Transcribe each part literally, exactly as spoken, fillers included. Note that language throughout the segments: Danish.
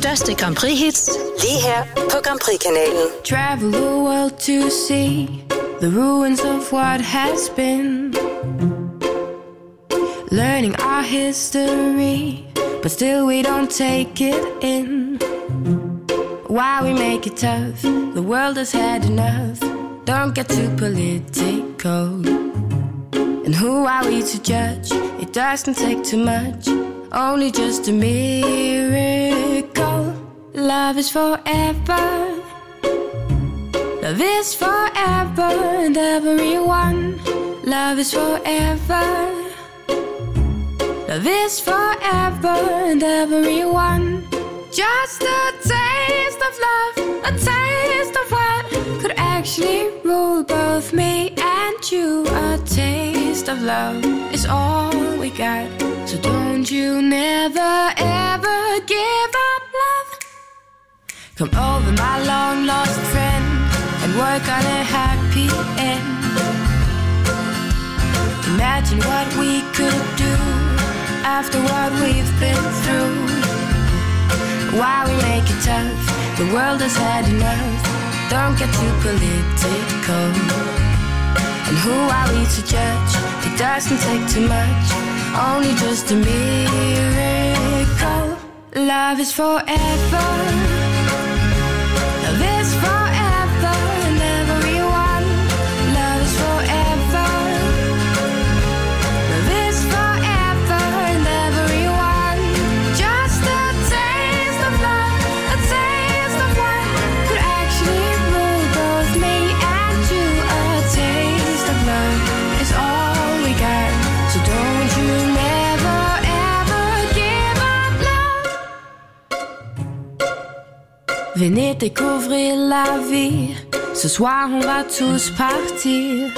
største Grand Prix-hits, lige her på Grand Prix-kanalen. Travel the world to see the ruins of what has been. Learning our history, but still we don't take it in. Why we make it tough? The world has had enough. Don't get too political. And who are we to judge? It doesn't take too much, only just a miracle. Love is forever. Love is forever and everyone. Love is forever. Love is forever and everyone. Just a taste of love, a taste of what could actually rule both me and you. A taste of love is all we got, so don't you never ever give up love. Come over, my long lost friend, and work on a happy end. Imagine what we could do after what we've been through. Why we make it tough? The world has had enough. Don't get too political. And who are we to judge? It doesn't take too much, only just a miracle. Love is forever. Love is forever and everyone. Love is forever. Love is forever and everyone. Just a taste of love, a taste of what could actually rule both me and you. A taste of love is all we got, so don't you never ever give up love. Venez découvrir la vie. Ce soir on va tous partir.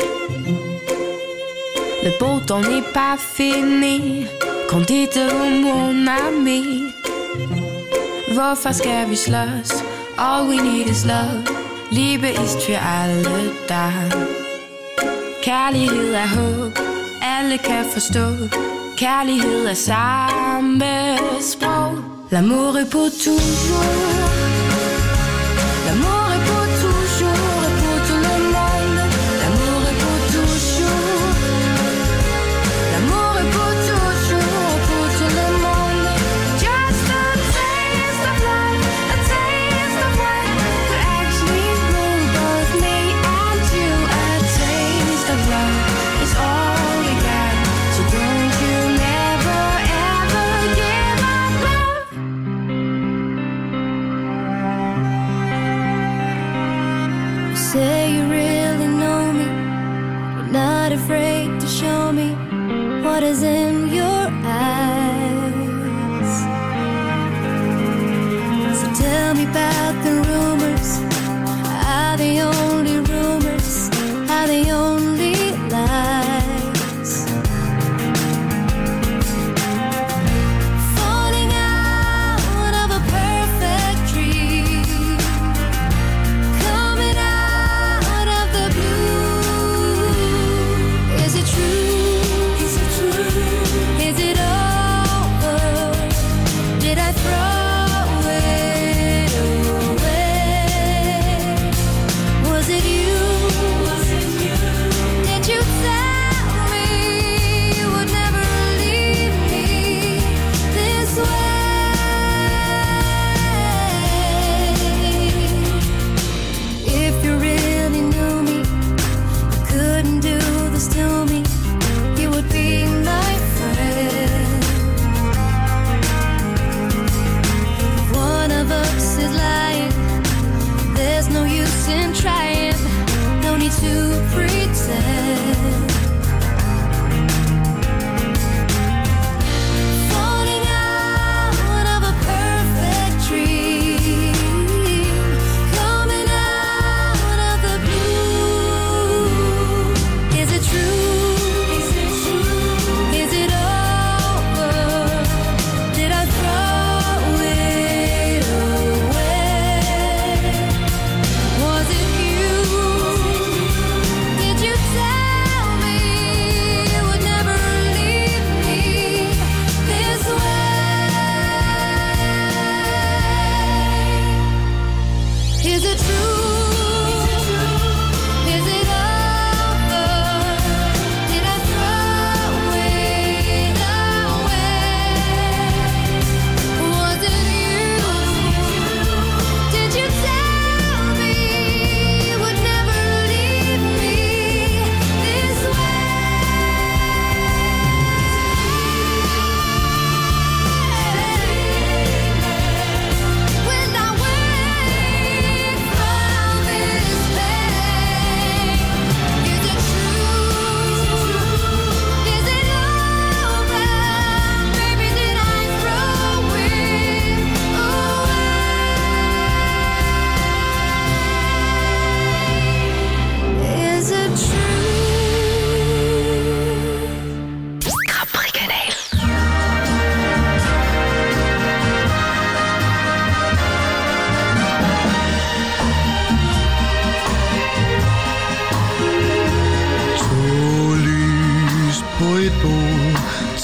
Le beau temps n'est pas fini. Kom dit mon ami. Hvorfor skal vi slås? All we need is love. Liebe ist für alle da. Kærlighed er håb, alle kan forstå. Kærlighed er samme sprog. L'amour est pour toujours. L'amour est pour toujours et pour tout le monde. L'amour est pour toujours. L'amour est pour toujours et pour tout le monde. Just a taste of love, a taste of what could actually rule both me and you. A taste of love is all we got, so don't you never ever give up love. You say you really know me, you're not afraid to show me what is in your eyes. So tell me about the rumors. Are they only rumors? Are they only lies? Falling out of a perfect dream, coming out of the blue. Is it true? Is it true? Is it over? Did I throw it away?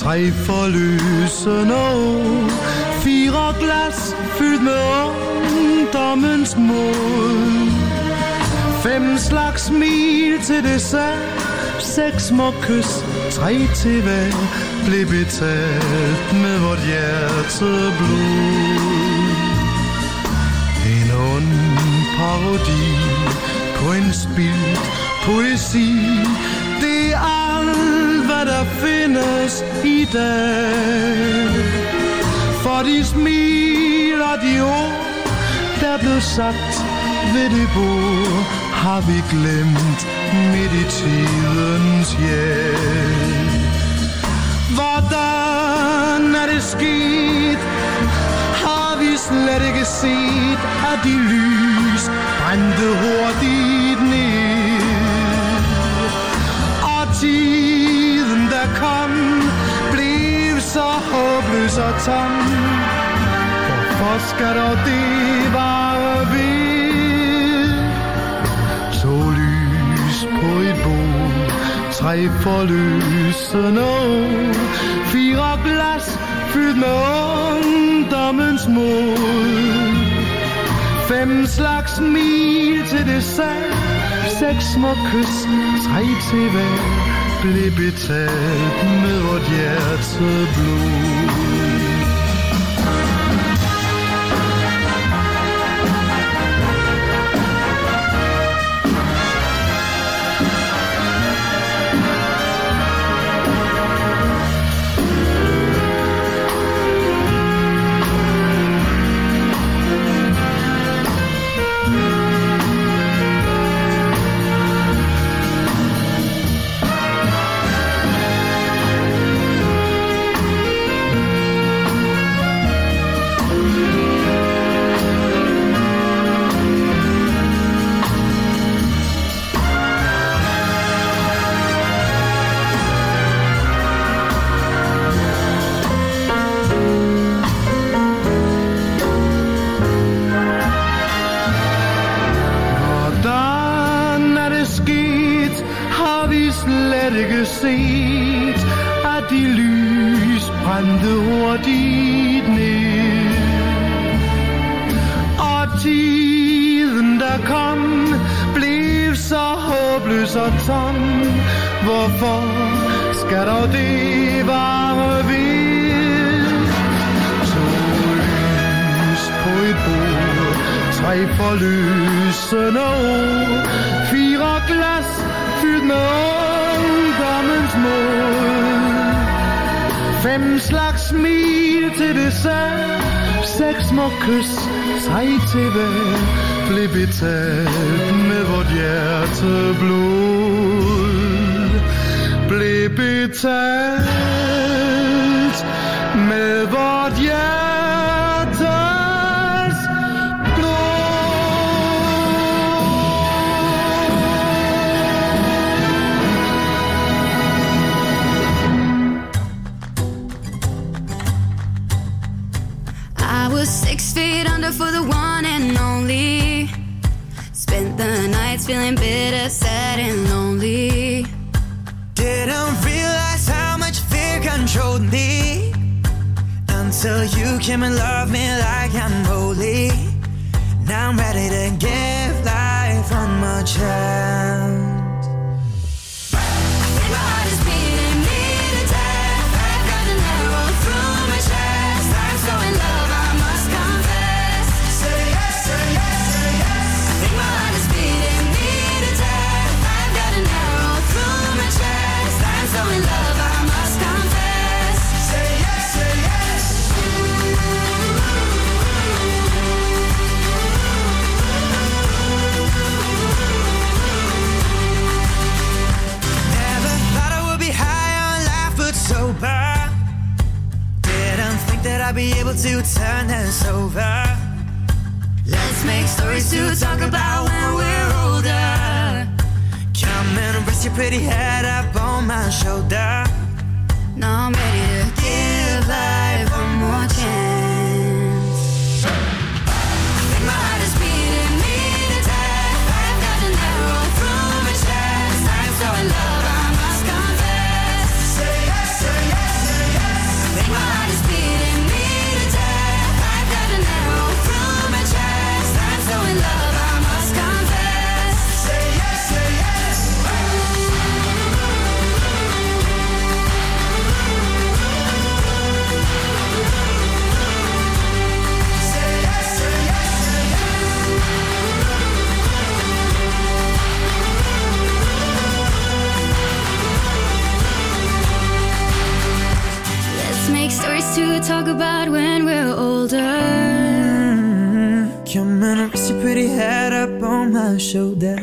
tre forløsende år, fire glas fyldt med ungdommens mod, fem slags smil til dessert, seks små kys, tre til hver, blev betalt med vort hjerteblod. En ond parodi på en spildt poesi, det er alt, hvad der findes i dag. For de smil og de ord, der blev sagt ved det bord, har vi glemt midt i tidens hjælp. Hvordan er det sket? Har vi slet ikke set, at de lys brændte hurtigt ned? Og tiden, der kom, blev så håbløs og tom. Hvorfor skal dog det vare ved? To lys på et bord, tre forløsende år, fire glas fyldt med ungdommens mod, fem slags smil til dessert, seks små kys, tre til hver, blev betalt med vort hjerteblod. Set, at de lys brændte hurtigt ned. Og tiden, der kom, blev så håbløs og tom. Hvorfor skal dog det vare ved? To lys på et bord, tre forløsende år, fire glas fyldt med ungdommens mod, fem slags smil til dessert, seks små kys, tre til hver, blev betalt med vort hjerteblod. Blev betalt med vort hjerteblod. I was six feet under for the one and only. Spent the nights feeling bitter, sad and lonely. Didn't realize how much fear controlled me until you came and loved me like I'm holy. Now I'm ready to give life one more chance. I'll be able to turn this over. Let's make stories to talk about when we're older. Come and rest your pretty head up on my shoulder. Now I'm ready to give life one more chance. I think my heart is beating me to death. I've got an arrow through my chest. I'm so in love, I must confess. Say yes, say yes, say yes. make stories to talk about when we're older. Mm-hmm. Come and rest your pretty head up on my shoulder.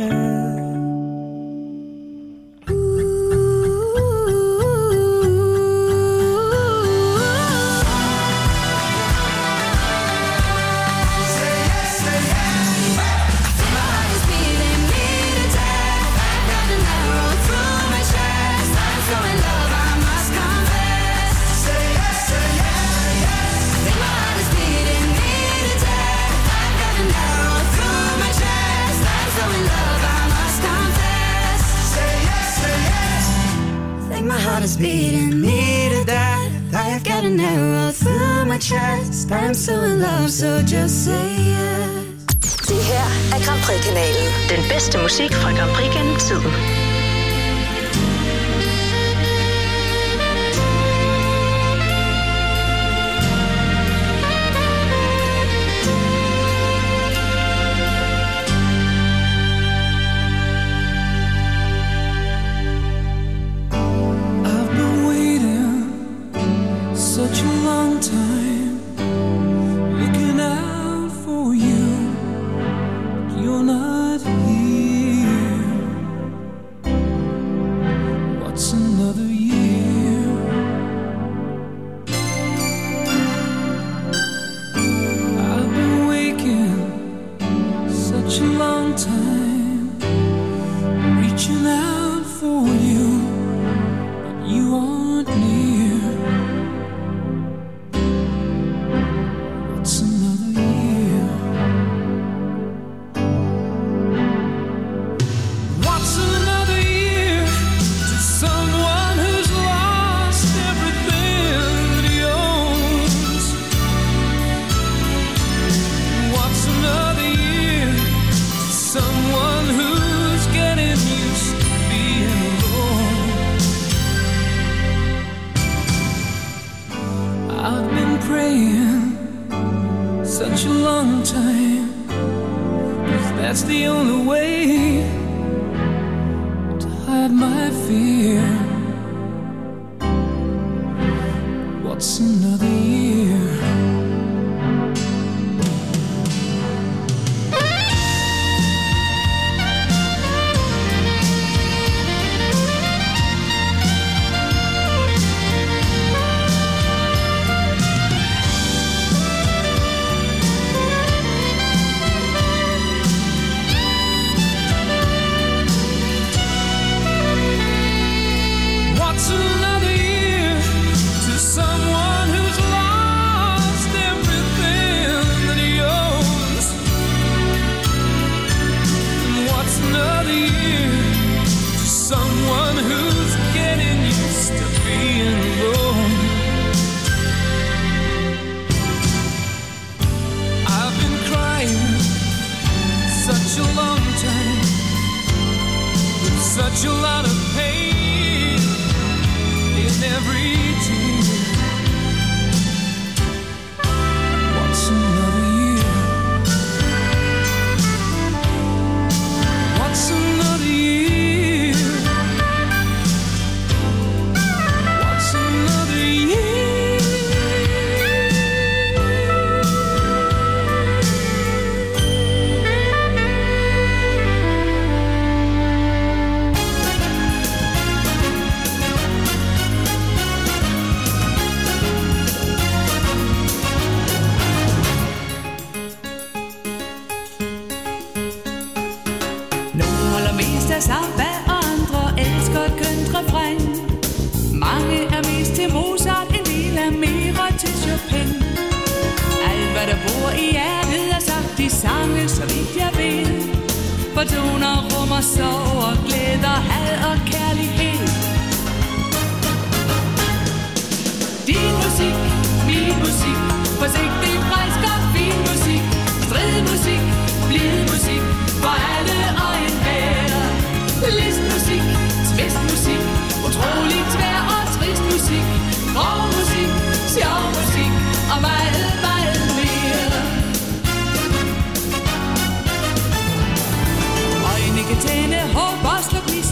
Is beating me to death. I've got an arrow through my chest. I'm so in love, so just say yes. Det her er Grand Prix-kanalen. Den bedste musik fra Grand Prix gennem tiden.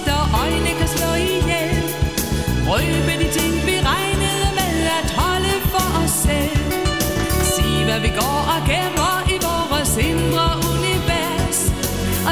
Røbe de ting vi regnede med at holde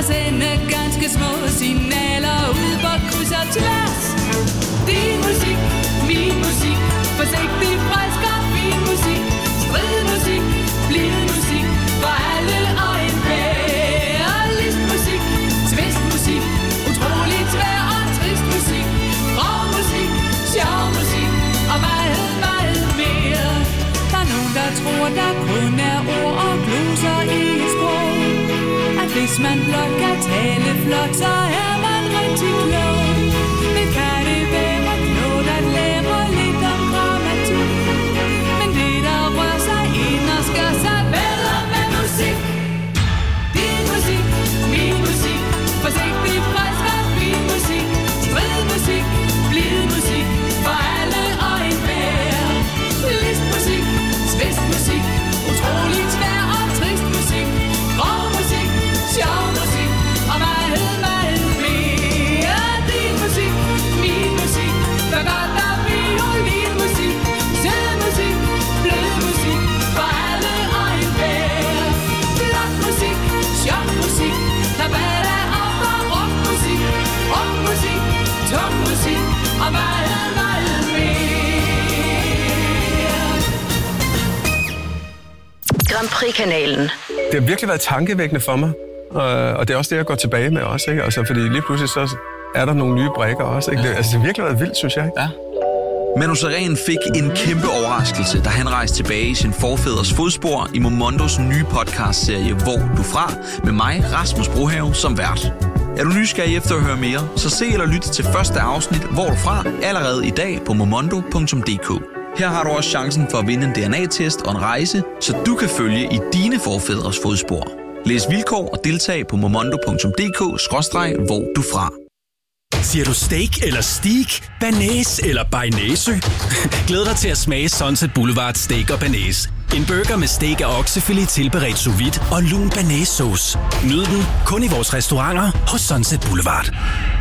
sende ganske små signaler ud på kryds og tværs. Din musik, min musik, forsigtig, frisk og fin musik. Strid musik, blid musik, for alle og enhver. Listmusik, tvistmusik, utrolig tvær og trist musik. Rå musik, sjov musik og meget, meget mere. Der er nogen, der tror, der kun er ord og gloser i et sprog. At hvis man blot kan tale flot, så er man rigtig klog. Men kan det være klogt at lære lidt om grammatik? Men det, der rører sig ind og skal sig bedre med musik. Din musik, min musik, forsigtig, frisk og fin musik. Strid musik, blid musik, for alle og enhver. Listmusik, tvistmusik, utrolig tvær og trist musik. Rå musik, sjov musik og meget, meget mere. Din musik, min musik, for godt der violinmusik. Sød musik, blød musik, for alle og enhver. Flot musik, sjov musik, der batter op og rock musik. Rock musik, tung musik og meget, meget mere. Grand Prix-kanalen. Det har virkelig været tankevækkende for mig, og det er også det, jeg går tilbage med også, ikke? Altså, fordi lige pludselig så er der nogle nye brikker også, ikke? Det, altså, det har virkelig været vildt, synes jeg. Ja. Manu Sareen fik en kæmpe overraskelse, da han rejste tilbage i sin forfædres fodspor i Momondos nye podcastserie Hvor du fra, med mig, Rasmus Brohave, som vært. Er du nysgerrig efter at høre mere, så se eller lyt til første afsnit Hvor du fra allerede i dag på momondo punktum d k. Her har du også chancen for at vinde en D N A-test og en rejse, så du kan følge i dine forfædres fodspor. Læs vilkår og deltag på momondo punktum d k skråstreg hvor du fra. Siger du steak eller steak, banæs eller bearnaise? Glæd dig til at smage Sunset Boulevard Steak og Banæs. En burger med steak af oksefilet tilberedt sous vide og lun banæssauce. Nyd den kun i vores restauranter hos Sunset Boulevard.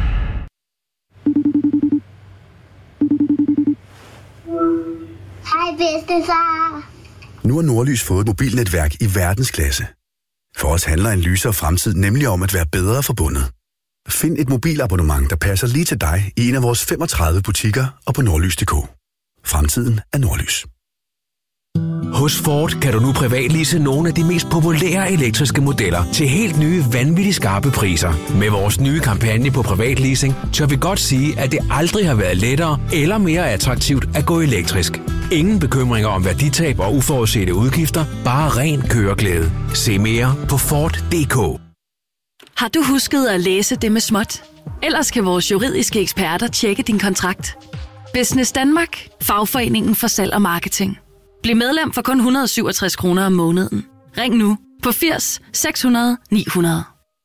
Hej bedstefar. Nu har Nordlys fået et mobilnetværk i verdensklasse. For os handler en lysere fremtid nemlig om at være bedre forbundet. Find et mobilabonnement, der passer lige til dig i en af vores femogtredive butikker og på nordlys punktum d k. Fremtiden er Nordlys. Hos Ford kan du nu privatlease nogle af de mest populære elektriske modeller til helt nye, vanvittigt skarpe priser. Med vores nye kampagne på privatleasing, tør vi godt sige, at det aldrig har været lettere eller mere attraktivt at gå elektrisk. Ingen bekymringer om værditab og uforudsete udgifter, bare ren køreglæde. Se mere på Ford punktum d k. Har du husket at læse det med småt? Ellers kan vores juridiske eksperter tjekke din kontrakt. Business Danmark, fagforeningen for salg og marketing. Bliv medlem for kun et hundrede og syvogtres kroner om måneden. Ring nu på firs seks hundrede ni hundrede.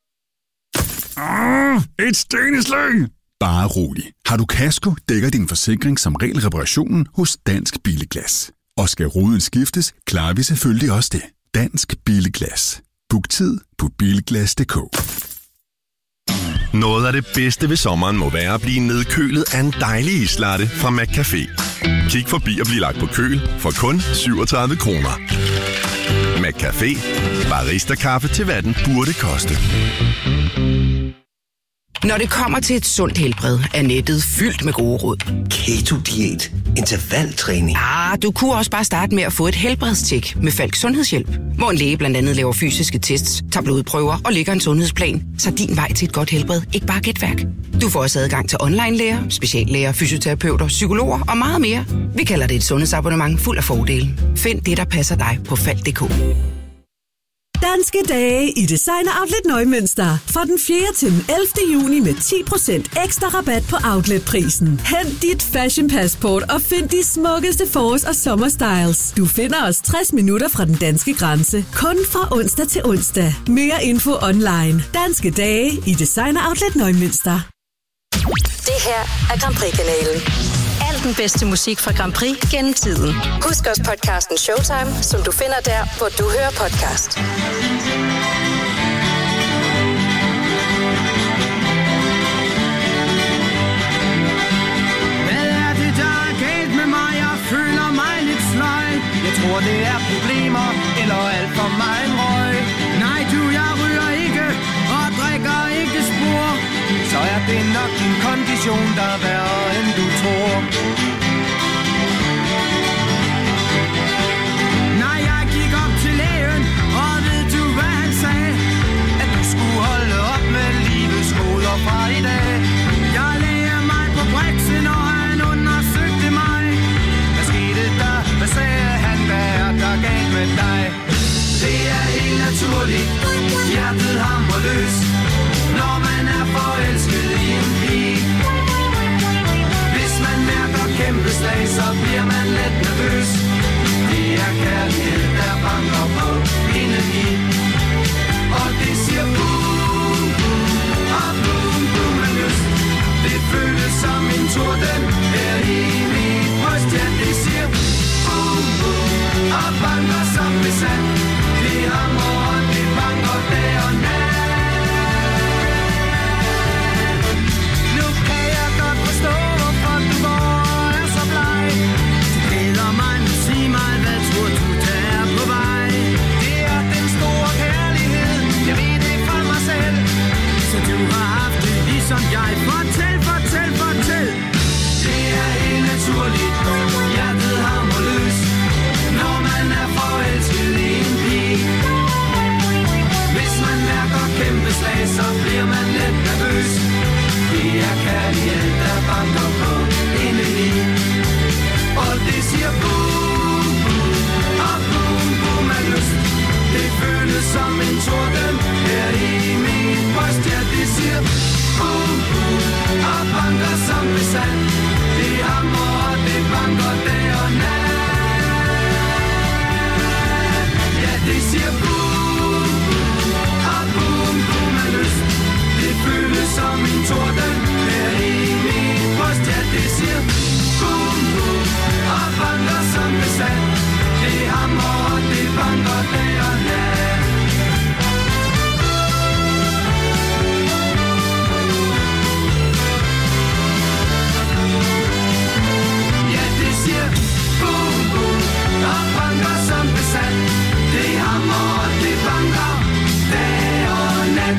Ah, et sten i slæng! Bare rolig. Har du kasko, dækker din forsikring som regel reparationen hos Dansk Billeglas. Og skal ruden skiftes, klarer vi selvfølgelig også det. Dansk Billeglas. Book tid på bilglas punktum d k. Noget af det bedste ved sommeren må være at blive nedkølet af en dejlig islatte fra McCafé. Kig forbi og bliv lagt på køl for kun syvogtredive kroner. McCafé. Barista-kaffe til hvad den burde koste. Når det kommer til et sundt helbred, er nettet fyldt med gode råd. Keto-diæt, intervaltræning. Ah, du kunne også bare starte med at få et helbredstjek med Falk Sundhedshjælp, hvor en læge blandt andet laver fysiske tests, tager blodprøver og lægger en sundhedsplan, så din vej til et godt helbred ikke bare er gætværk. Du får også adgang til online-læger, speciallæger, fysioterapeuter, psykologer og meget mere. Vi kalder det et sundhedsabonnement fuld af fordele. Find det, der passer dig på falk punktum d k. Danske dage i Designer Outlet Nøgmønster. Fra den fjerde til den ellevte juni med ti procent ekstra rabat på outletprisen. Hent dit fashion-passport og find de smukkeste forårs- og sommerstyles. Du finder os tres minutter fra den danske grænse. Kun fra onsdag til onsdag. Mere info online. Danske dage i Designer Outlet Nøgmønster. Det her er Grand Prix-kanalen. Al den bedste musik fra Grand Prix gennem tiden. Husk også podcasten Showtime, som du finder der, hvor du hører podcast. Hvad er det, der er galt med mig? Jeg føler mig lidt sløj. Jeg tror, det er problemer, eller alt for meget røg. Nej, du, jeg ryger ikke og drikker det er nok din kondition, der er værre end du tror. Når jeg gik op til lægen, og ved du hvad han sagde? At du skulle holde op med livets goder fra i dag. Jeg lagde mig på briksen, og han undersøgte mig. Hvad skete der? Hvad sagde han? Hvad er der galt med dig? Det er helt naturligt, hjertet hamrer løs, når man er forelsket i en pige. Hvis man mærker kæmpe slag, så bliver man let nervøs. Det er kærlighed, der banker på indeni. Og det siger boom, boom, og boom, boom af lyst. Det føles som en torden her i mit bryst. Ja, det siger boom, boom, og banker som besat. Det hamrer og det banker dag og nat. Nu kan jeg godt forstå, hvorfor du går er så bleg. Det glæder mig, nu sig mig, hvad tror du, der er på vej? Det er den store kærlighed, jeg ved det fra mig selv. Så du har haft det ligesom jeg. Fortæl, fortæl, fortæl. Det er helt naturligt, hjertet hamrer løs, når man er forelsket i en pige. Hvis man mærker kæmpe slag, så bliver man lidt nervøs. Det er kærlighed, der banker på indeni. Og det siger boom, boom, og boom, boom af lyst. Det føles som en torden her i mit bryst. Ja, det siger boom, boom, og banker som besat. Det hamrer og det banker dag og nat. Ja, det siger boom, og boom, boom af lyst. Det føles som en torden her i mit bryst. Ja, det siger boom, boom, og banker som besat. Det hamrer og det banker dag og nat. Ja, det siger boom, boom, og banker som besat. Det hamrer og det banker dag og nat.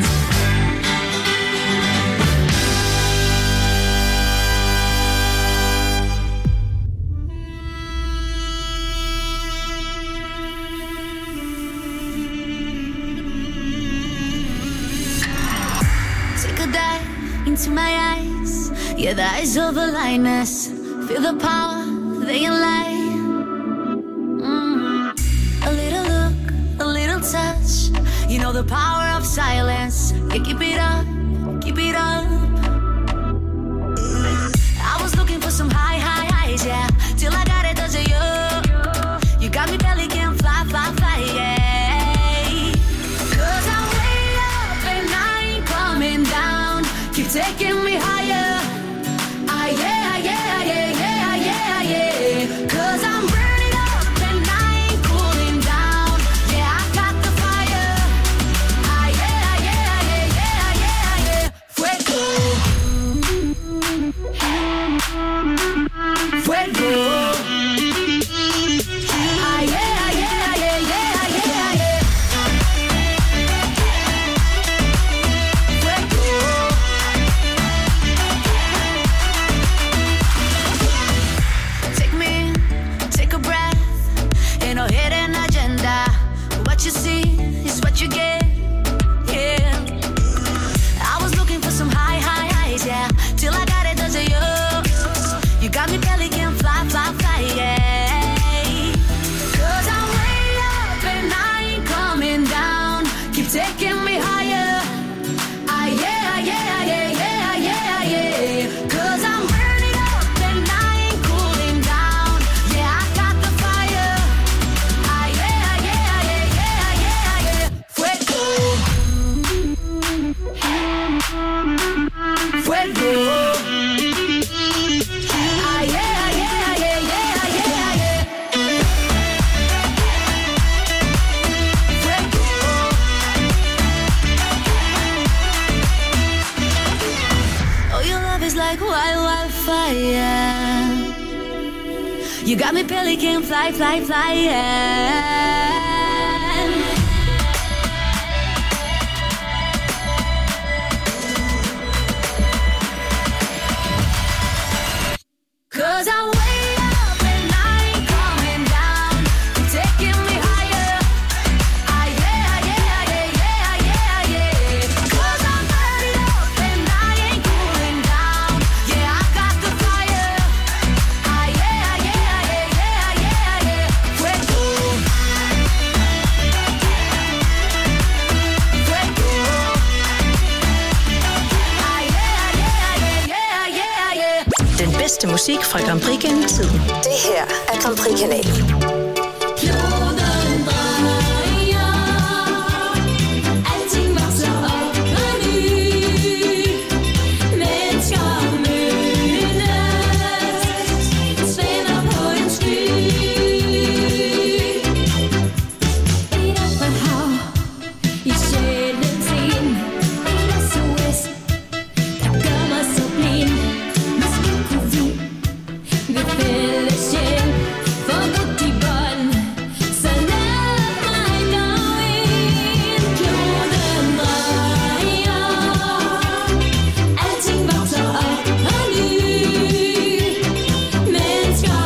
Take a dive into my eyes. Yeah, the eyes of a lioness. Feel the power, they can lie. Mm. A little look, a little touch. You know the power of silence. Yeah, keep it up, keep it up. I was looking for some high, high highs, yeah. Till I got it, does it you? You got me belly can fly, fly, fly, yeah. Cause I'm way up and I ain't coming down. Keep taking me higher. Ah, yeah, yeah, yeah, yeah, yeah, yeah. Cause I'm burning up and I ain't cooling down. Yeah, I got the fire. Ah, yeah, yeah, yeah, yeah, yeah, yeah. Fuego. Fuego. Ah, yeah, yeah, yeah, yeah, yeah, yeah. Fuego. Take me in, take a breath. Ain't no hidden agenda. What you see is what you get. Yeah. I was looking for some high, high highs, yeah. Till I got it, does it you? You got me belly can fly, fly, fly, yeah. Cause I'm way up and I ain't coming down. Keep taking me higher. Ah, yeah, yeah, yeah, yeah, yeah, yeah. Cause I'm burning up and I ain't cooling down. Yeah, I got the fire. Ah, yeah, yeah, yeah, yeah, yeah, yeah. Fuego. Fuego. Ah, yeah, yeah, yeah, yeah, yeah, yeah. Fuego. Oh, your love is like wild, wildfire. You got me belly can fly, fly, fly, yeah. 'Cause I'm way up and I ain't coming down. You're taking me higher. Ah, yeah, yeah, yeah, yeah, yeah, yeah. 'Cause I'm burning up and I ain't cooling down. Yeah, I got the fire. Ah, yeah, yeah, yeah, yeah, yeah, yeah. Fuego. Fuego. Ah, yeah, yeah, yeah, yeah, yeah. Den bedste musik fra Grand Prix gennem tiden. Det her er Grand Prix-kanalen. Kloden drejer, alting vokser op og ny. Mennesker mødes, svæver på en sky. Et opret hav i sjælens en. En S O S, der gør mig så blind. Måske kunne vi ved fælles hjælp få brudt de bånd. Så lad mig gå ind. Kloden drejer, alting vokser op og ny. Mennesker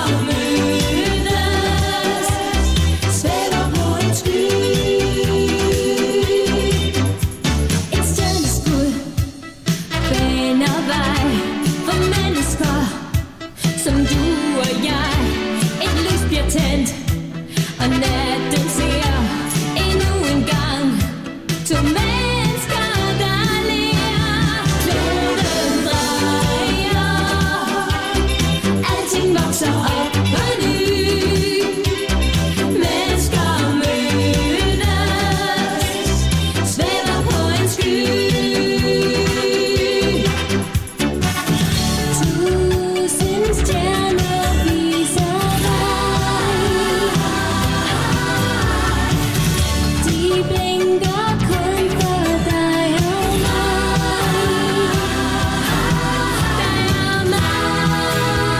mødes, svæver på en sky. Et stjerneskud baner vej for mennesker som du og jeg. Et lys bliver tændt, og natten ser endnu en gang to mennesker, der ler. Kloden drejer, alting vokser op på ny. Mennesker mødes, svæver på en sky. Tusind stjerner viser vej. De blinker kun for dig og mig. Dig og mig.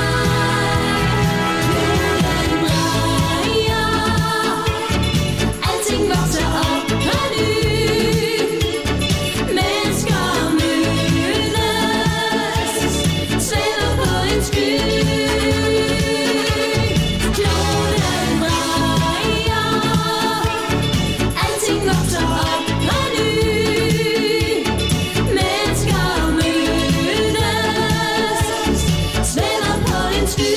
Kloden drejer, alting vokser op på ny. Mennesker mødes, svæver på en sky. Kloden drejer, alting vokser op på ny. Mennesker mødes, svæver på en sky.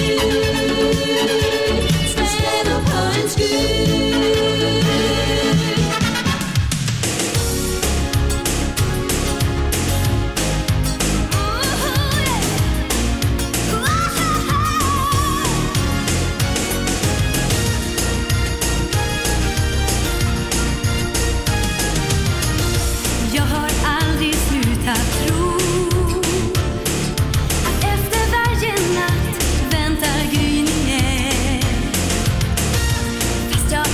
Svæver på en sky. Jag har aldrig slutat tro att efter varje natt väntar gryningen. Fast jag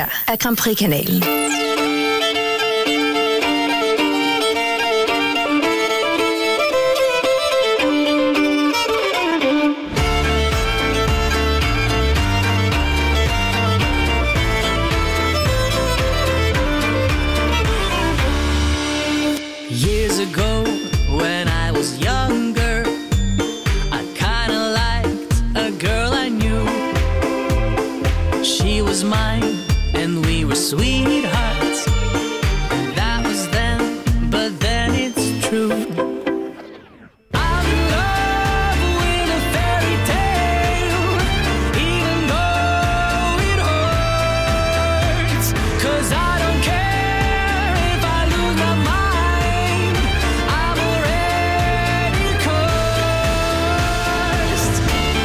her er Grand Prix-kanalen. Years ago, when I was younger, I kinda liked a girl I knew. She was mine, and we were sweethearts. That was then, but then it's true. I'm in love with a fairy tale, even though it hurts. 'Cause I don't care if I lose my mind. I'm already cursed.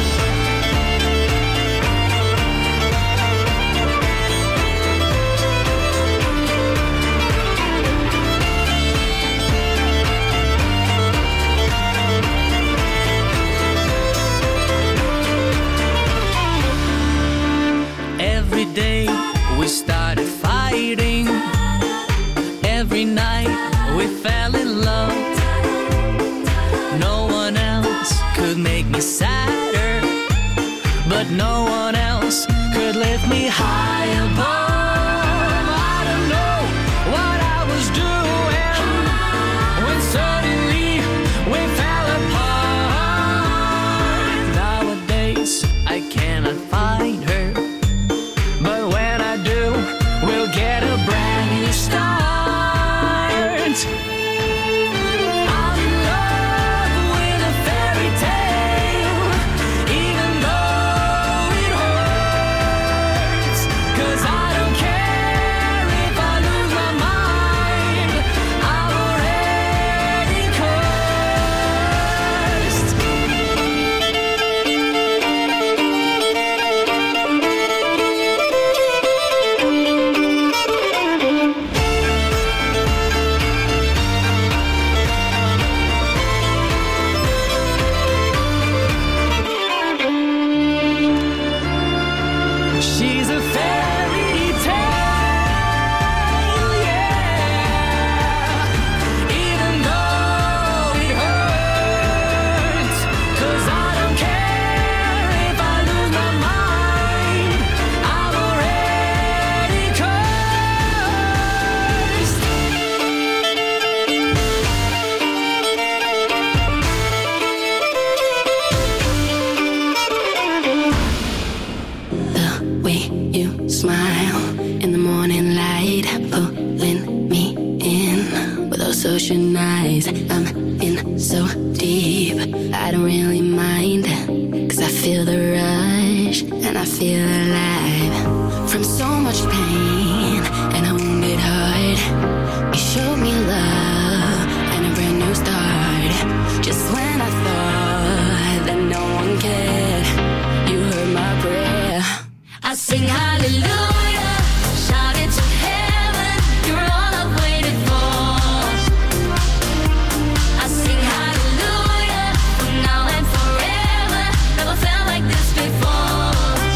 Every day we started fighting. Every night we fell in love. No one else could make me sadder, but no one else could lift me high above. I don't know what I was doing when suddenly we fell apart. Nowadays I cannot find her, but when I do, we'll get a brand new start. I'm in love with a fairy tale, even though it hurts. 'Cause I don't care if I lose my mind. I'm already cursed. She's a fairy tale, yeah. Even though it hurts. 'Cause I don't care if I lose my mind. I'm already cursed. The way you smile in the morning light, pulling me in with those ocean eyes. I'm in so deep, I don't really mind, 'cause I feel the rush and I feel alive. From so much pain and a wounded heart, you showed me love and a brand new start. Just when I thought that no one cared, you heard my prayer. I sing hallelujah, shout it to heaven. You're all I've waited for. I sing hallelujah, from now and forever. Never felt like this before.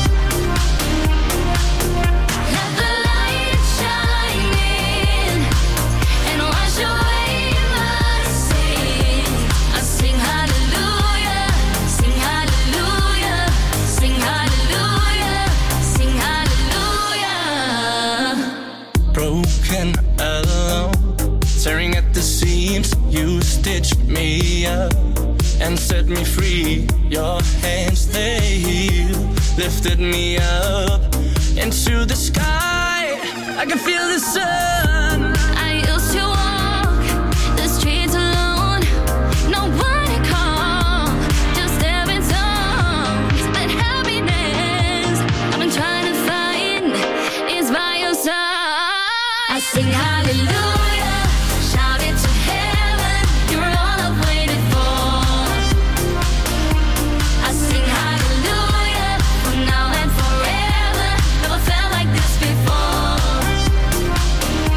Let the light shine in and wash away my sin. I sing hallelujah, sing hallelujah, sing hallelujah, sing hallelujah. Broken, alone, tearing at the seams. You stitched me up and set me free. Your hands, they heal, lifted me up into the sky. I can feel the sun. I used to walk the streets alone, no one to call, just having songs. But happiness I've been trying to find is by your side. I sing hallelujah, shout it to heaven. You're all I've waited for. I sing hallelujah, from now and forever. Never felt like this before.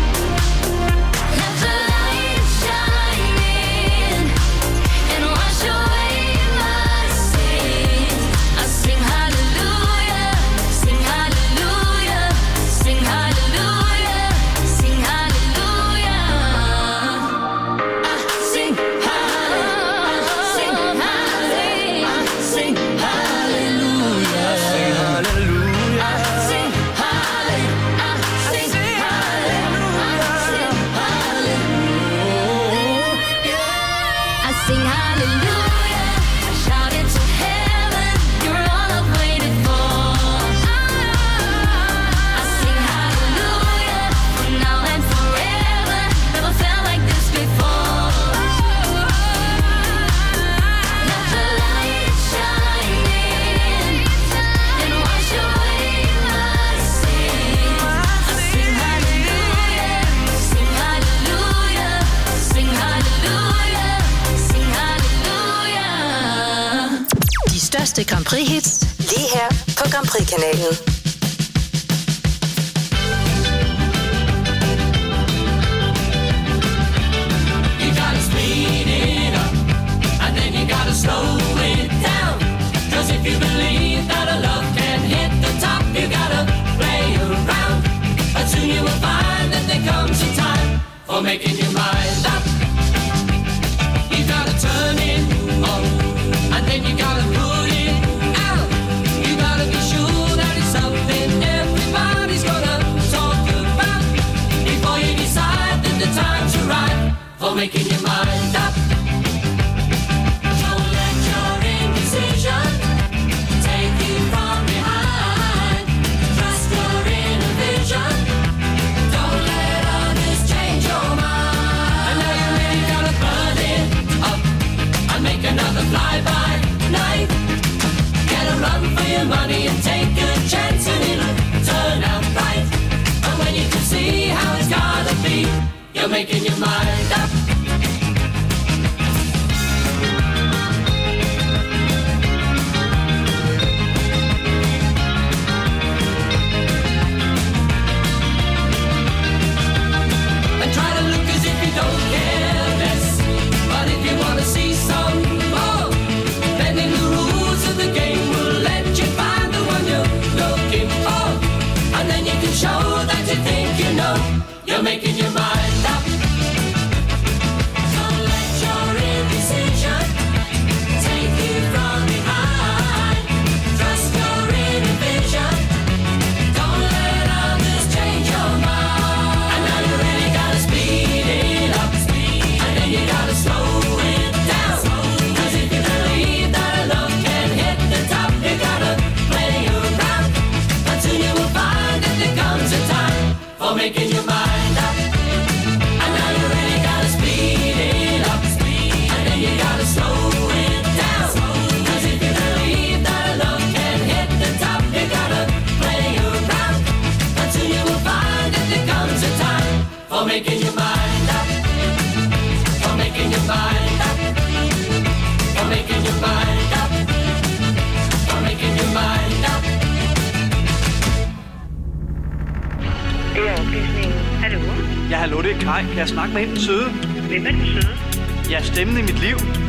bedste Grand Prix-hits, lige her på Grand Prix-kanalen. You gotta speed it up, and then you gotta slow it down. Cause if you believe that a love can hit the top, you gotta play around. But soon you will find that there comes a time for making your mind up. You gotta turn it on, and then you gotta put it out. You gotta be sure that it's something everybody's gonna talk about before you decide that the time's right for making your mind up. Don't let your indecision take you from behind. Trust your inner vision. Don't let others change your mind. And now you really gotta burn it up and make another fly-by night. Get a run for your money and take a chance and it'll turn out right. And when you can see how it's gotta be, you're making your mind up. And try to look as if you don't care less. But if you wanna see some more, bending the rules of the game will let you find the one you're looking for. And then you can show that you think you know you're making your mind up. Don't let your indecision take you from behind. Trust your inner vision. Don't let others change your mind. And now you really gotta speed it up, and then you gotta slow it down. Cause if you believe that a love can hit the top, you gotta play around. But soon you will find that there comes a time for making your mind up. And now you really gotta speed it up, and then you gotta slow it down. Cause if you believe that a love can hit the top, you gotta play around. But soon you will find that there comes a time for making your mind up. For making your mind up. For making your mind up. For making your mind up. Det er oplysningen. Hallo? Ja, hallo, det er Kai. Kan jeg snakke med hende, den søde? Hvem er den søde? Ja, stemmen i mit liv. Jeg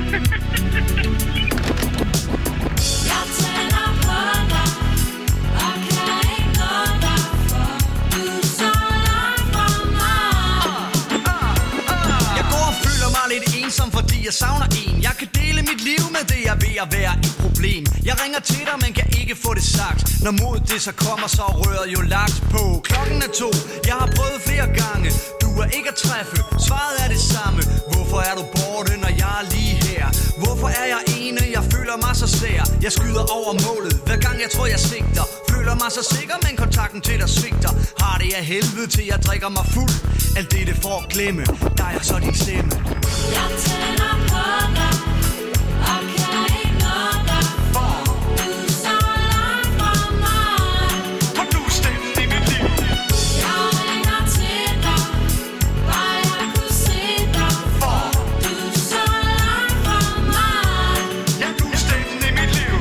tænder på dig, og kan ikke nå dig, for du er så langt fra mig. Jeg går og føler mig lidt ensom, fordi jeg savner en. Jeg kan dele mit liv med det, jeg er ved at være et problem. Jeg ringer til dig, men kan ikke få det sagt. Når mod det så kommer, så er røret jo lagt på. Klokken er to, jeg har prøvet flere gange. Du er ikke at træffe, svaret er det samme. Hvorfor er du borte, når jeg er lige her? Hvorfor er jeg ene, jeg føler mig så sær? Jeg skyder over målet, hver gang jeg tror jeg sigter. Føler mig så sikker, men kontakten til dig svigter. Har det af helvede til jeg drikker mig fuld. Alt det det for at glemme, der er så din stemme. Jeg tænder på dig, og kan ikke nå dig, for du er så langt fra mig. For du er stemmen i mit liv. Jeg ringer til dig, bare jeg kunne se dig, for du er så langt fra mig. Ja, du er stemmen i mit liv.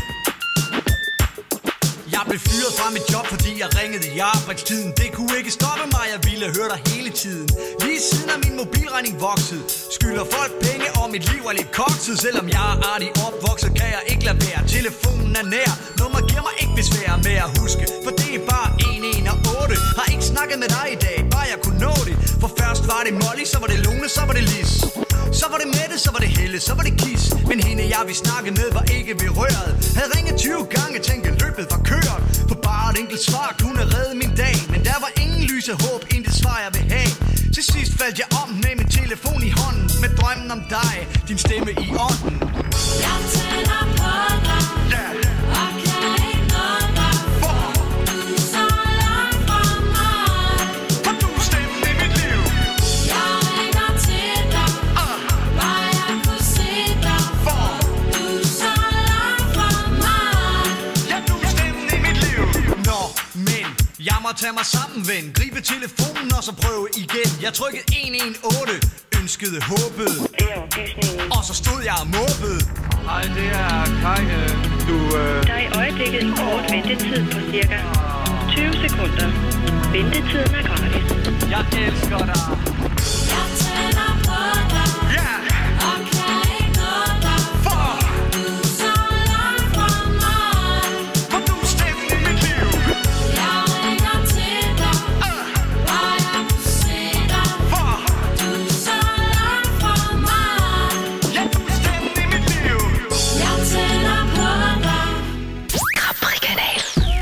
Jeg blev fyret fra mit job, fordi jeg ringede i arbejdstiden. Det kunne ikke stoppe mig, jeg ville høre dig hele tiden. Lige siden er min mobilregning vokset. Skylder folk penge, og mit liv er lidt kokset. Selvom jeg er artig opvokset, kan jeg ikke lade være. Telefonen er nær, nummer giver mig ikke besvær med at huske. For det er bare en en og otte. Har ikke snakket med dig i dag, bare jeg kunne nå det. For først var det Molly, så var det Lone, så var det Lis. Så var det Mette, så var det Helle, så var det Kis. Men hende jeg vi snakke med var ikke ved røret. Havde ringet tyve gange, tænkte løbet var kørt. For bare et enkelt svar kunne redde min dag. Men der var ingen lyse håb, intet svar jeg vil have. Til sidst faldt jeg om med min telefon i hånden. Med drømmen om dig, din stemme i ånden. Jeg tænder på dig, og kan ikke nå dig, for du er så langt fra mig. For du er stemmen i mit liv. Jeg ringer til dig, bare jeg kunne se dig, for du er så langt fra mig. Ja, du er stemmen i mit liv. Nå, men jeg må tage mig sammen, ven. Gribe telefonen og så prøve igen. Jeg trykkede en en otte. ønskede, håbede. Det er oplysningen. Og så stod jeg og måbede. Hej, det er Kai. øh, Du... Øh... Der er i øjeblikket en kort ventetid på cirka tyve sekunder. Ventetiden er gratis. Jeg elsker dig. Jeg tænder på dig. Ja. Og kan ikke nå dig. For Du er så langt fra mig. for du er stemmen i mit liv. Jeg ringer til dig. Bare jeg kunne se dig. For Du er så langt fra mig. ja, du er stemmen i mit liv. Jeg tænder på dig. Capri-kanal.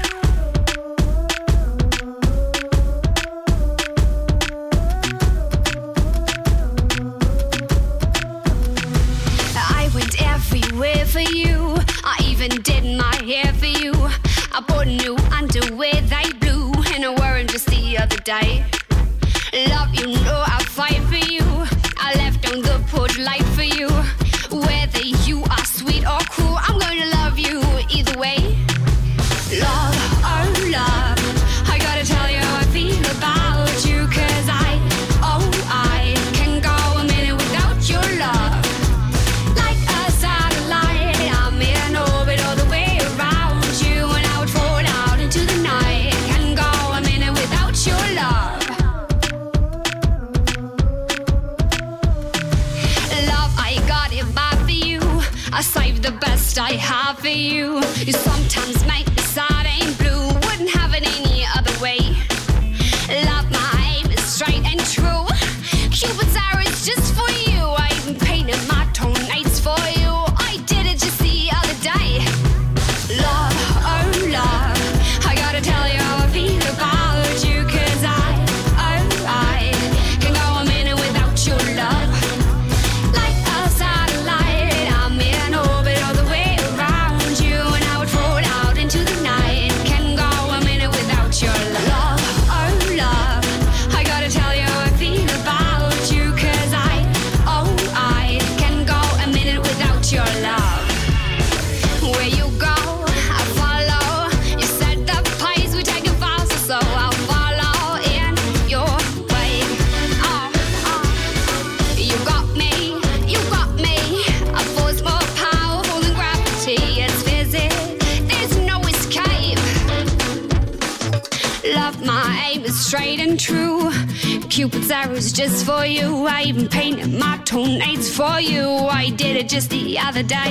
I went everywhere for you. I even did my hair for you. I bought new underwear, they blue, and I wore them just the other day. Love, you know I fight for you. I left on the porch light for you. Whether you are sweet or cruel, I'm gonna love you either way. Love, oh love, I gotta tell you how I feel about you. Cause I, oh I, can go a minute without your love. Like a satellite, I'm in orbit all the way around you. And I would fall out into the night. Can go a minute without your love. Love, I got it bad for you. I saved the best I have for you. You sometimes make me sad and blue. Wouldn't have it any other way. Love, my aim is straight and true. Cupid's arrow is just for you. I even painted my toenails for you. I did it just the other day. Love, oh love, I gotta tell you how I feel about you. Cause I, oh I, can go a minute without your love. Like a satellite, I'm in orbit all the way around you. And I would fall out into the night. Can go a minute without your love. Oh love, I gotta tell you how I feel about you. Cause I, oh I, can go a minute without your love. Where you go, I follow. You set the pace, we take it faster, so I'll follow in your way. Oh, oh. You got me, you got me. A force more powerful than gravity. It's physics, there's no escape. Love, my aim is straight and true. Cupid's arrows just for you. I even painted my toenails for you. I did it just the other day.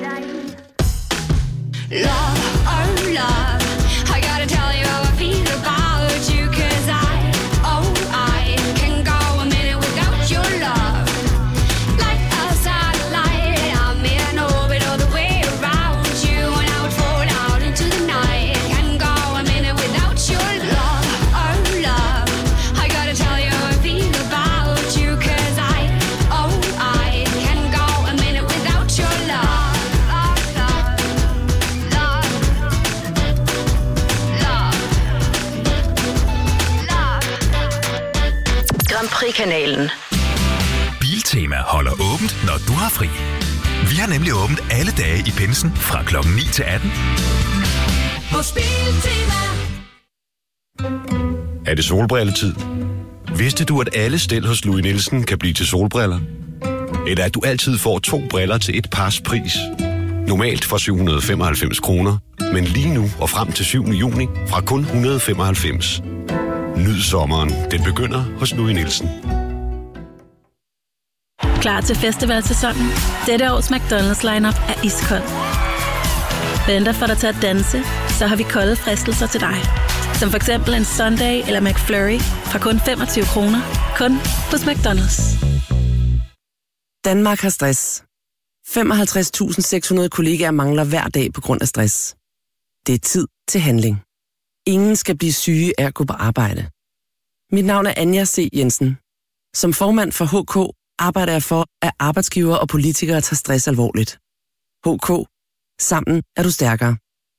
Love, oh love, I gotta tell you how I feel about you. Cause I, oh I, can go a minute without your love. Like a satellite, I'm in orbit all the way around you. And I would fall out into the night. Can go a minute without your love, oh love, I gotta tell you how I feel about you. Cause I, oh I, can go a minute without your love. Love, love, love, love, love. Grand Prix-kanalen. Biltema holder åbent, når du har fri. Vi har nemlig åbent alle dage i pinsen fra klokken ni til atten. Hos Biltema. Er det solbrilletid? Vidste du, at alle stel hos Louis Nielsen kan blive til solbriller? Eller at du altid får to briller til et pars pris? Normalt for syv hundrede og femoghalvfems kroner, men lige nu og frem til syvende juni fra kun et hundrede og femoghalvfems. Nyd sommeren. Den begynder hos Louis Nielsen. Klar til festivalsæsonen? Dette års McDonald's lineup er iskold. Venter for dig til at danse, så har vi kolde fristelser til dig. Som for eksempel en Sunday eller McFlurry fra kun femogtyve kroner. Kun hos McDonald's. Danmark har stress. femoghalvtreds tusind seks hundrede kollegaer mangler hver dag på grund af stress. Det er tid til handling. Ingen skal blive syge af at gå på arbejde. Mit navn er Anja C. Jensen. Som formand for H K arbejder jeg for, at arbejdsgivere og politikere tager stress alvorligt. H K. Sammen er du stærkere.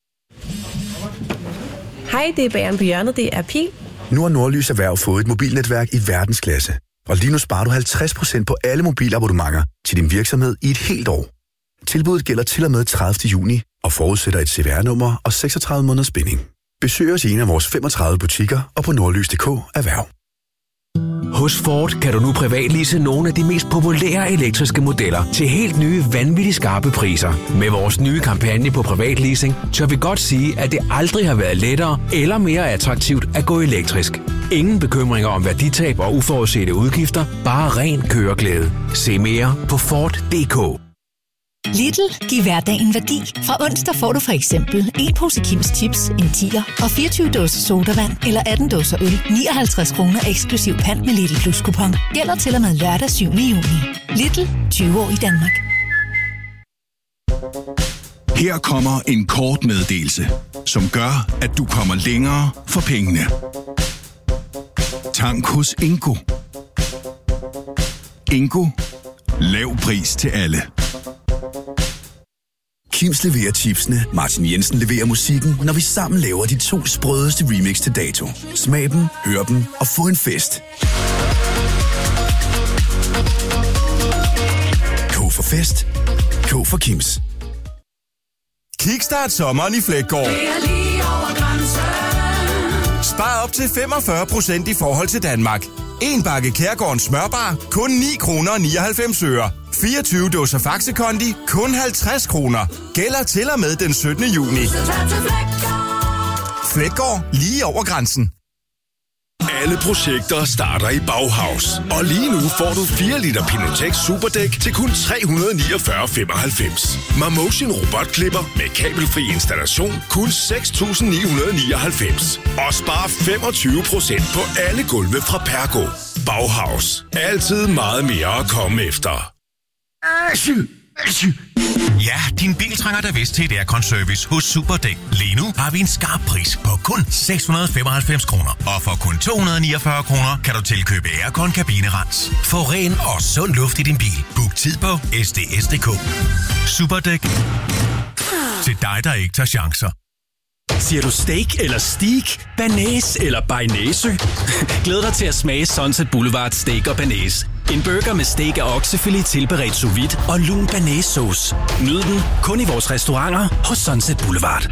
Hej, det er Bageren på hjørnet. Det er Pil. Nu har Nordlys Erhverv fået et mobilnetværk i verdensklasse. Og lige nu sparer du halvtreds procent på alle mobilabonnementer til din virksomhed i et helt år. Tilbuddet gælder til og med tredivte juni og forudsætter et C V R-nummer og seksogtredive måneders binding. Besøg os i en af vores femogtredive butikker og på nordlys punktum d k erhverv. Hos Ford kan du nu privatlease nogle af de mest populære elektriske modeller til helt nye, vanvittigt skarpe priser. Med vores nye kampagne på privatleasing, tør vi godt sige, at det aldrig har været lettere eller mere attraktivt at gå elektrisk. Ingen bekymringer om værditab og uforudsete udgifter, bare ren køreglæde. Se mere på Ford punktum d k. Lidl giver hverdagen værdi. Fra onsdag får du for eksempel en pose Kims Chips, en tier og fireogtyve dåser sodavand eller atten dåser øl, nioghalvtreds kroner eksklusiv pant med Lidl Plus kupon. Gælder til og med lørdag syvende juni. Lidl, tyve år i Danmark. Her kommer en kort meddelelse, som gør, at du kommer længere for pengene. Tank hos Ingo. Ingo. Lav pris til alle. Kims leverer chipsene, Martin Jensen leverer musikken, når vi sammen laver de to sprødeste remix til dato. Smag dem, hør dem og få en fest. K for fest. K for Kims. Kickstart sommeren i Fleggaard. Spar op til femogfyrre procent i forhold til Danmark. En bakke Kærgårdens smørbar, kun ni kroner og nioghalvfems øre. fireogtyve dåser Faxe Kondi, kun halvtreds kroner. Gælder til og med den syttende juni. Fleggaard, lige over grænsen. Alle projekter starter i Bauhaus. Og lige nu får du fire liter Pinotex Superdæk til kun tre hundrede niogfyrre komma femoghalvfems. Marmotion robotklipper med kabelfri installation kun seks tusind ni hundrede nioghalvfems. Og spar femogtyve procent på alle gulve fra Pergo. Bauhaus. Altid meget mere at komme efter. Ja, din bil trænger da vist til et aircon-service hos Superdæk. Lige nu har vi en skarp pris på kun seks hundrede femoghalvfems kroner. Og for kun to hundrede niogfyrre kroner kan du tilkøbe aircon kabinerens. Få ren og sund luft i din bil. Book tid på S D S punktum d k. Superdæk. Til dig, der ikke tager chancer. Siger du steak eller steak, banæs eller bearnaisesø? Glæd dig til at smage Sunset Boulevard Steak og Banæs. En burger med steak af oksefilet tilberedt sous vide og lun banæssauce. Nyd den kun i vores restauranter hos Sunset Boulevard.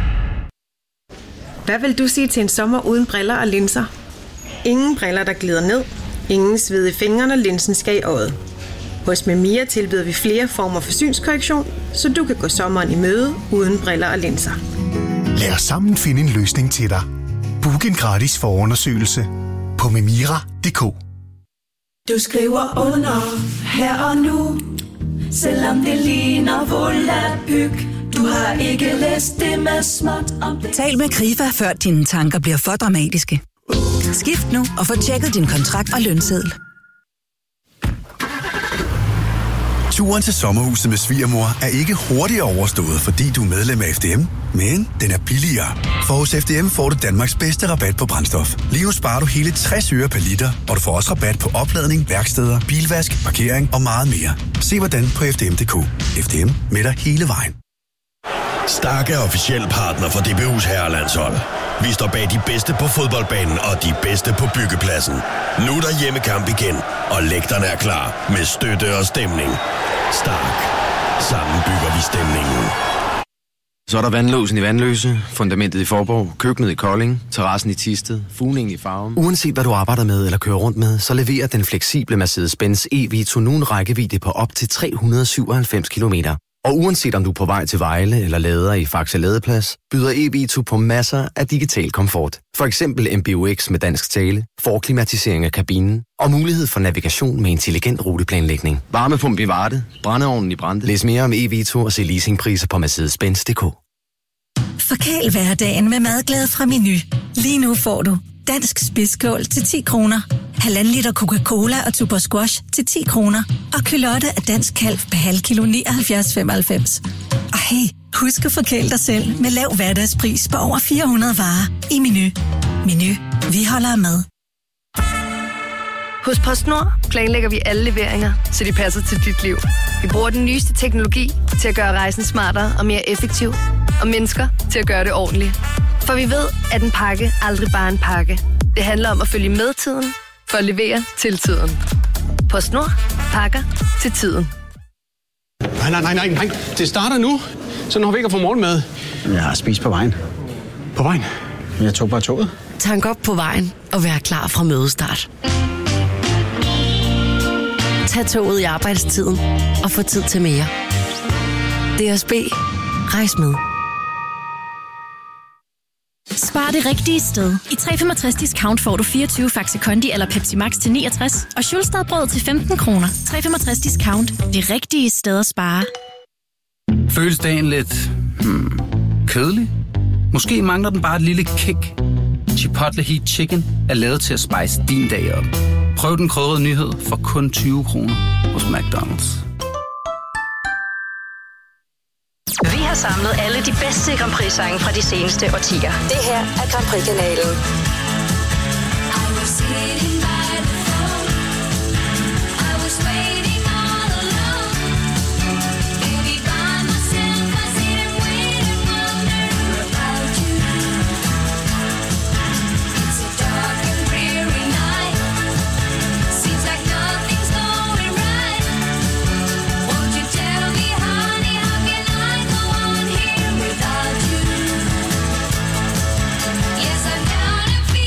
Hvad vil du sige til en sommer uden briller og linser? Ingen briller, der glider ned. Ingen sved i fingrene, når linsen skal i øjet. Hos Memia tilbyder vi flere former for synskorrektion, så du kan gå sommeren i møde uden briller og linser. Lad os sammen finde en løsning til dig. Book en gratis forundersøgelse på memira punktum d k. Du skriver under her og nu, selvom det ligner volapyk. Du har ikke læst det med småt om det. Tal med Krifa, før dine tanker bliver for dramatiske. Skift nu og få tjekket din kontrakt og lønseddel. Turen til sommerhuset med svigermor er ikke hurtigt overstået, fordi du er medlem af F D M, men den er billigere. For hos F D M får du Danmarks bedste rabat på brændstof. Lige nu sparer du hele tres øre per liter, og du får også rabat på opladning, værksteder, bilvask, parkering og meget mere. Se hvordan på F D M punktum d k. F D M med dig hele vejen. Stark er officiel partner for D B U's herrelandshold. Vi står bag de bedste på fodboldbanen og de bedste på byggepladsen. Nu er der hjemmekamp igen, og lægterne er klar med støtte og stemning. Stark. Sammen bygger vi stemningen. Så er der vandlåsen i Vandløse, fundamentet i Forborg, køkkenet i Kolding, terrassen i Thisted, fugningen i Farum. Uanset hvad du arbejder med eller kører rundt med, så leverer den fleksible Mercedes-Benz E-Vito nu en rækkevidde på op til tre hundrede syvoghalvfems kilometer. Og uanset om du er på vej til Vejle eller lader i Faxe Ladeplads, byder E-Vito på masser af digital komfort. For eksempel M B U X med dansk tale, forklimatisering af kabinen og mulighed for navigation med intelligent ruteplanlægning. Varmepumpe i Varde, brændeovnen i Brande. Læs mere om E-Vito og se leasingpriser på Mercedes Benz punktum d k. Forkæl hverdagen med madglæde fra Meny. Lige nu får du dansk spidskål til ti kroner, halvanden liter Coca-Cola og Tuborg Squash til ti kroner, og kylotte af dansk kalv per halv kilo nioghalvfjerds femoghalvfems. Og hey, husk at forkæle dig selv med lav hverdagspris på over fire hundrede varer i Meny. Meny, vi holder med. Hos PostNord planlægger vi alle leveringer, så de passer til dit liv. Vi bruger den nyeste teknologi til at gøre rejsen smartere og mere effektiv, og mennesker til at gøre det ordentligt. For vi ved, at en pakke aldrig bare er en pakke. Det handler om at følge med tiden, for at levere til tiden. PostNord. Pakker til tiden. Nej, nej, nej, nej, nej. Det starter nu. Så når vi ikke har fået morgenmad. Jeg har spist på vejen. På vejen? Jeg tog bare toget. Tank op på vejen og vær klar fra mødestart. Tag toget i arbejdstiden og få tid til mere. D S B. Rejs med. Spar det rigtige sted. I tre komma femogtres discount får du fireogtyve Faxe Kondi eller Pepsi Max til niogtres og Schulstadbrød til femten kroner. tre komma femogtres discount. Det rigtige sted at spare. Føles dagen lidt hmm, kedelig? Måske mangler den bare et lille kick. Chipotle Heat Chicken er lavet til at spice din dag op. Prøv den krydrede nyhed for kun tyve kroner hos McDonald's. Vi har samlet alle de bedste Grand Prix-sange fra de seneste årtier. Det her er Grand Prix-kanalen. Yes, I'm down and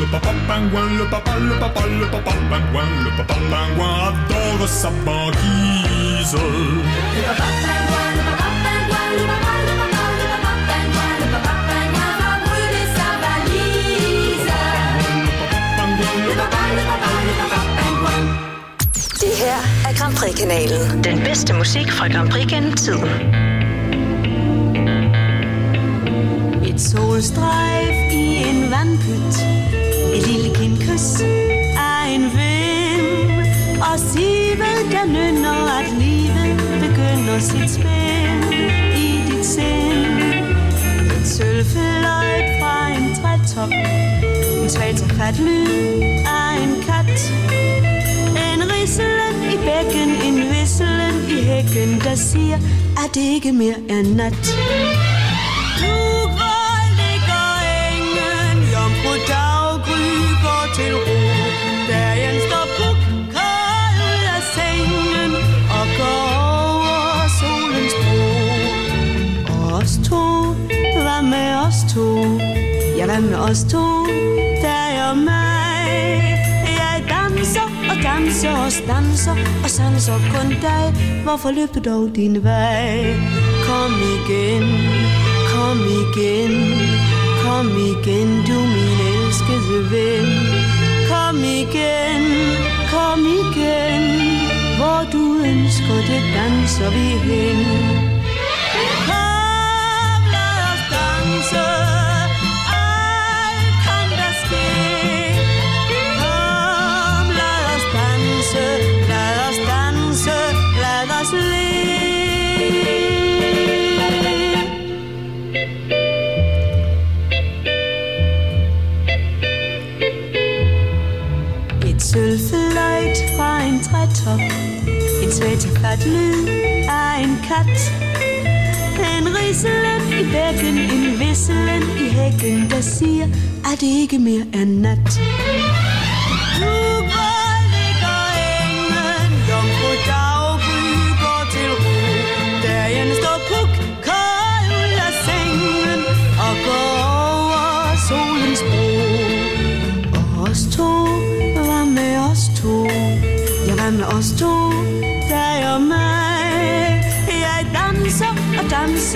le papingouin, le papa, le papa, le papingouin, le papingouin adore sa banquise. Le papingouin, le papingouin, le papa, le papa, le papingouin, le papingouin va brûler sa valise. Le papa, le papa, le papingouin. Det her er Grand Prix-kanalen. Den bedste musik fra Grand Prix gennem tiden. Et solstrejf i en vandpyt, et lille kindkys af en vind, og sivet der nynner, at livet begynder sit spil i dit sind. Et sølvfløjt fra en trætop, en svag fat lyd af en kat, en rislen i bækken, en visselen i hækken, der siger, at det ikke mere er nat. Daggry går til ro, dagen står puk, kold ud af sengen og går over solens bro. Og os to, hvad med os to? Ja, hvad med os to? Dig og mig. Jeg danser og danser og stanser og sanser kun dig. Hvorfor løb du dog din vej? Kom igen, kom igen, kom igen, du min elskede ven. Kom igen, kom igen, hvor du ønsker det, danser vi hen. Kom, lad os danse, alt kan der ske. Kom, lad os danse, lad os danse, lad os le. Sølvfløjt fra en trætop, en svætefat lyd af en kat, en rislen i bækken, en visselen i hækken, der siger, at det ikke mere er nat. Nu går ligger engen, jomfru Daggry går til ro, dagen står puk, kold ud af sengen og går over solens bro. Og os to, ja, hvad med os to, dig og mig? Jeg danser og danser